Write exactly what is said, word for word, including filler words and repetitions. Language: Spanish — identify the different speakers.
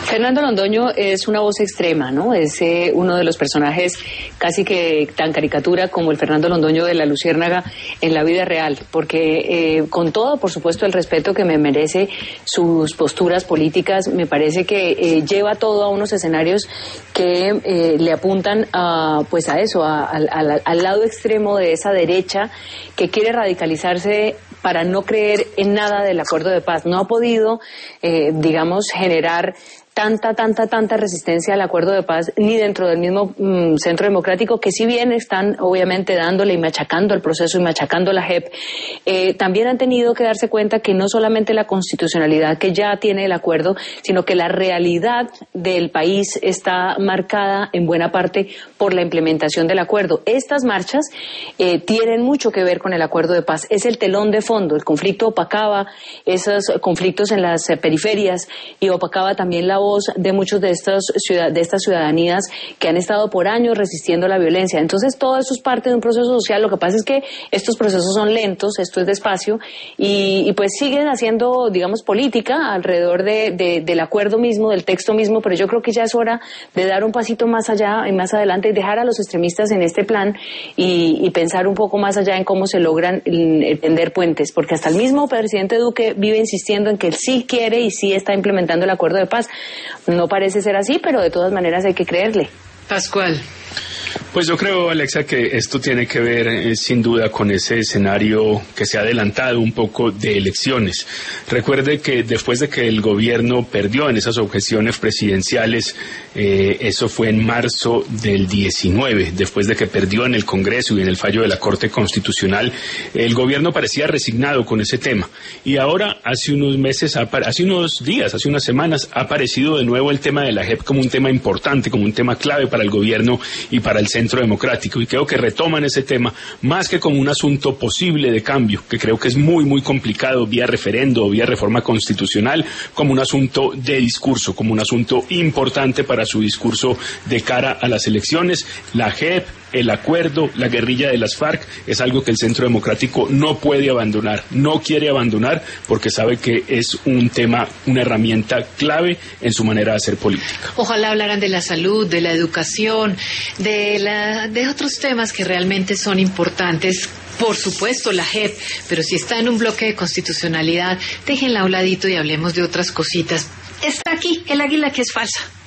Speaker 1: Fernando Londoño es una voz extrema, ¿no? Es eh, uno de los personajes casi que tan caricatura como el Fernando Londoño de La Luciérnaga en la vida real, porque eh, con todo, por supuesto, el respeto que me merece sus posturas políticas, me parece que eh, lleva todo a unos escenarios que eh, le apuntan a, pues a eso, a, a, a, al lado extremo de esa derecha que quiere radicalizarse para no creer en nada del acuerdo de paz. No ha podido, eh, digamos, generar tanta, tanta, tanta resistencia al acuerdo de paz, ni dentro del mismo mm, Centro Democrático, que si bien están obviamente dándole y machacando el proceso y machacando la J E P, eh, también han tenido que darse cuenta que no solamente la constitucionalidad que ya tiene el acuerdo, sino que la realidad del país está marcada en buena parte por la implementación del acuerdo. Estas marchas eh, tienen mucho que ver con el acuerdo de paz. Es el telón de fondo. El conflicto opacaba esos conflictos en las eh, periferias y opacaba también la voz de muchos de estos ciudad, de estas ciudadanías que han estado por años resistiendo la violencia. Entonces todo eso es parte de un proceso social. Lo que pasa es que estos procesos son lentos, esto es despacio, y, y pues siguen haciendo, digamos, política alrededor de, de, del acuerdo mismo, del texto mismo, pero yo creo que ya es hora de dar un pasito más allá y más adelante y dejar a los extremistas en este plan y, y pensar un poco más allá en cómo se logran tender puentes, porque hasta el mismo presidente Duque vive insistiendo en que él sí quiere y sí está implementando el acuerdo de paz. No parece ser así, pero de todas maneras hay que creerle.
Speaker 2: Pascual.
Speaker 3: Pues yo creo, Alexa, que esto tiene que ver eh, sin duda con ese escenario que se ha adelantado un poco de elecciones. Recuerde que después de que el gobierno perdió en esas objeciones presidenciales, eh, eso fue en marzo del diecinueve, después de que perdió en el Congreso y en el fallo de la Corte Constitucional, el gobierno parecía resignado con ese tema. Y ahora, hace unos meses, hace unos días, hace unas semanas, ha aparecido de nuevo el tema de la J E P como un tema importante, como un tema clave para el gobierno y para el Centro Democrático, y creo que retoman ese tema más que como un asunto posible de cambio, que creo que es muy muy complicado vía referendo o vía reforma constitucional, como un asunto de discurso, como un asunto importante para su discurso de cara a las elecciones. La J E P, el acuerdo, la guerrilla de las FARC es algo que el Centro Democrático no puede abandonar, no quiere abandonar, porque sabe que es un tema, una herramienta clave en su manera de hacer política.
Speaker 2: Ojalá hablaran de la salud, de la educación, de la, de otros temas que realmente son importantes. Por supuesto, la J E P, pero si está en un bloque de constitucionalidad, déjenla a un ladito y hablemos de otras cositas. Está aquí el águila que es falsa.